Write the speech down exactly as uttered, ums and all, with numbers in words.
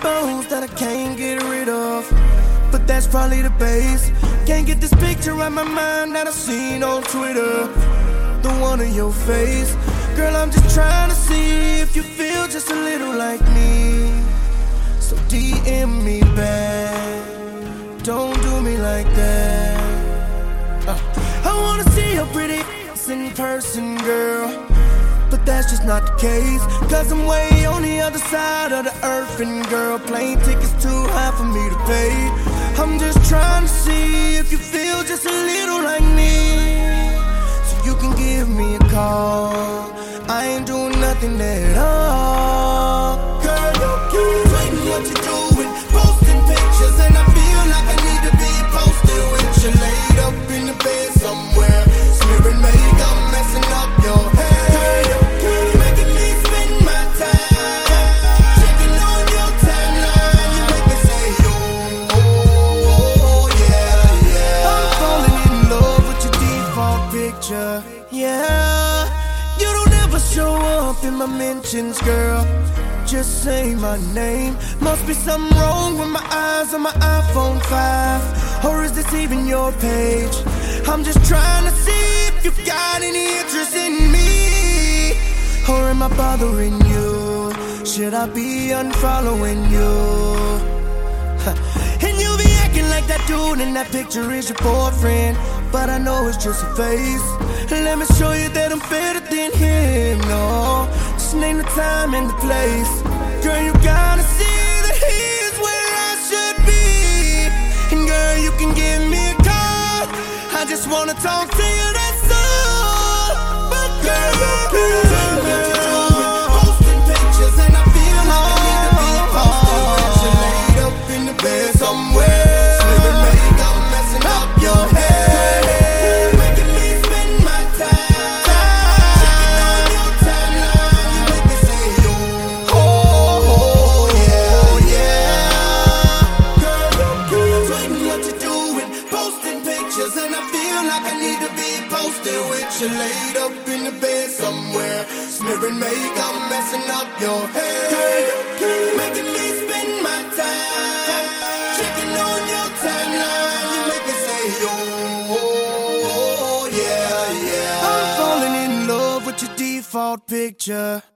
bones that I can't get rid of, but that's probably the base. Can't get this picture out my mind that I've seen on Twitter, the one of your face. Girl, I'm just trying to see if you feel just a little like me. So D M me back, don't do me like that. uh, I wanna see your pretty ass in person, girl, but that's just not the case, cause I'm way on the other side of the earth. And girl, plane tickets too high for me to pay. I'm just trying to see if you feel just a little like me, so you can give me a call. I ain't doing nothing at all. Girl, you keep tweeting what you're doing, posting pictures, and I feel like I need to be posted with you laid up in the bed somewhere, smearing makeup, messing up your hair. Girl, you keep making me spend my time checking on your timeline. You make me say, oh, oh, oh, yeah, yeah. I'm falling in love with your default picture, yeah. You don't ever show up in my mentions, girl, just say my name. Must be something wrong with my eyes on my iPhone five, or is this even your page? I'm just trying to see if you've got any interest in me, or am I bothering you? Should I be unfollowing you? And you be acting like that dude in that picture is your boyfriend, but I know it's just a face. Let me show you that I'm better than him, no, just name the time and the place. Girl, you gotta see that he's where I should be, and girl, you can give me a call. I just wanna talk to you, that's all. But girl, girl, posting pictures, and I feel like I need to be posted with you laid up in the bed somewhere, smearing makeup, messing up your hair. And I feel like I need to be posted with you laid up in the bed somewhere, smearing makeup, messing up your hair. Making me spend my time checking on your timeline. You make me say, oh, oh, oh, yeah, yeah. I'm falling in love with your default picture.